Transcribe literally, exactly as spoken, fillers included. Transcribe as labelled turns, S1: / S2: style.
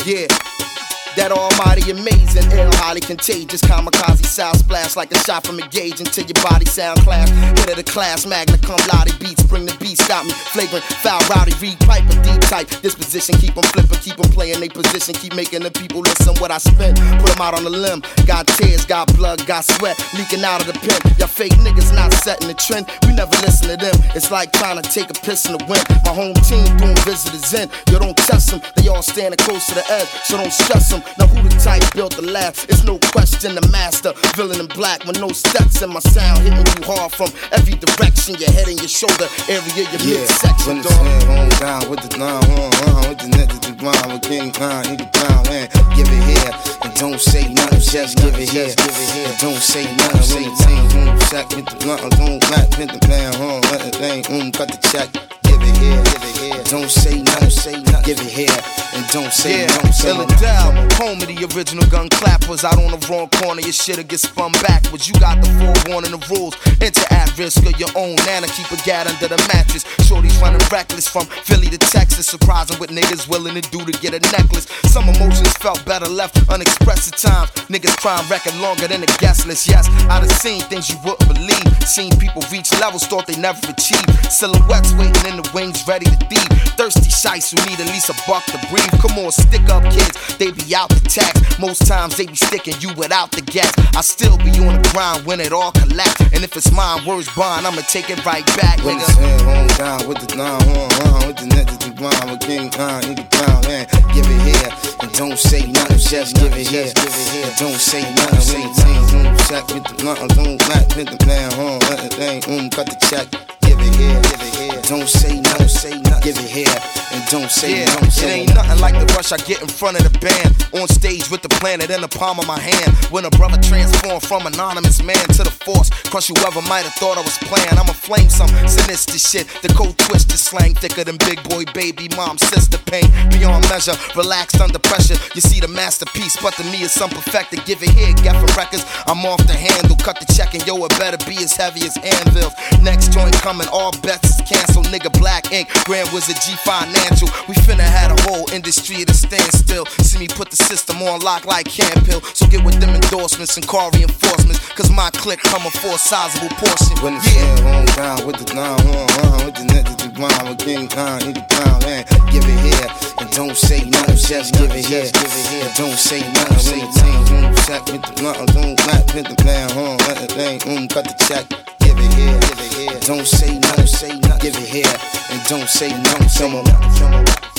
S1: Yeah. That almighty amazing, ill, highly contagious, kamikaze sound splash like a shot from a gauge until your body sound class. Hit of the class, magna cum laude beats, bring the beat, stop me. Flagrant, foul, rowdy, read pipe, a deep type. Disposition, keep them flipping, keep them playing they position, keep making the people listen what I spit. Put them out on the limb, got tears, got blood, got sweat, leaking out of the pen. Y'all fake niggas not setting the trend, we never listen to them. It's like trying to take a piss in the wind. My home team doing visitors in, you don't test them, they all standing close to the edge, so don't stress them. Now who the type built the last? It's no question the master, villain in black with no steps in my sound, hitting you hard from every direction, your head and your shoulder area, your
S2: yeah,
S1: midsection.
S2: When the hand home down with the nine, on, on, with the niggas, the blind, with King Khan, nigga down, man, give it here, and don't say nothing, just give it here, and don't say nothing, when the team, boom, sack, with the blunt, boom, black, hit the plan, home, let the thing, boom, cut the check. Give it here, give it here. Don't say nothing, say nothing. Give it here, and don't say,
S1: yeah,
S2: don't say nothing.
S1: Illidale, home of the original gun clappers. Out on the wrong corner, your shit'll get spun backwards. You got the forewarning of rules. Enter at risk of your own nana. Keep a gat under the mattress. Shorty's running reckless from Philly to Texas. Surprising what niggas willing to do to get a necklace. Some emotions felt better left unexpressed at times. Niggas crime record longer than a guest list. Yes, I done seen things you wouldn't believe. Seen people reach levels thought they never achieved. Silhouettes waiting in the wings ready to thieve. Thirsty shites who need at least a buck to breathe. Come on, stick up kids, they be out the tax. Most times they be sticking you without the gas. I still be on the grind when it all collapse. And if it's mine, words bond, I'ma take it right back,
S2: when
S1: nigga.
S2: When the hand home down with the nine, on, on, with the niggas, the blind, with King Khan, nigga down, man, give it here, and don't say nothing, just give it here, and don't say nothing, when the team, boom, sack, with the blunt, boom, black, hit the plan, home, let the thing, boom, cut the check. Give it here, give it here. Don't say nothing, say nothing. Give it here, and don't say
S1: yeah,
S2: nothing. Say
S1: it ain't nothing like the rush I get in front of the band. On stage with the planet in the palm of my hand. When a brother transformed from anonymous man to the force, crush whoever might have thought I was playing. I'ma flame some sinister shit. The cold twisted slang thicker than big boy, baby, mom, sister pain. Beyond measure, relaxed under pressure. You see the masterpiece, but to me it's some perfected. Give it here, get for records. I'm off the handle, cut the check, and yo, it better be as heavy as anvils. Next joint coming, all bets is canceled. Nigga, Black Ink, Grand Wizard, G Financial. We finna had a whole industry at a standstill. See me put the system on lock like Campill. So get with them endorsements and car reinforcements, cause my clique coming for a sizable portion.
S2: When the
S1: yeah.
S2: home down with the nine, on, on, with the niggas, the blind, with King Khan, nigga down, man, give it here, and don't say nothing, just give it here, and don't say nothing, when the team, boom, sack, with the blunt, boom, black, hit the plan, home, let the thing, boom, cut the check. Give it here, give it here. Don't say nothing, say nothing. Give it here, and don't say nothing. Say nothing.